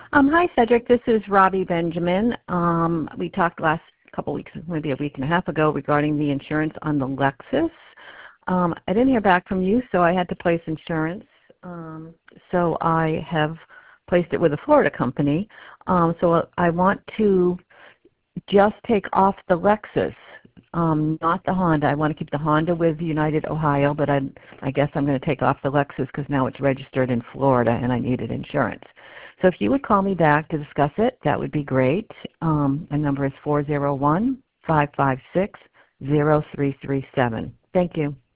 Hi, Cedric. This is Robbie Benjamin. We talked last couple weeks, maybe a week and a half ago, regarding the insurance on the Lexus. I didn't hear back from you, so I had to place insurance. So I have placed it with a Florida company. So I want to just take off the Lexus, not the Honda. I want to keep the Honda with United Ohio, but I guess I'm going to take off the Lexus because now it's registered in Florida and I needed insurance. So if you would call me back to discuss it, that would be great. My number is 401-556-0337. Thank you.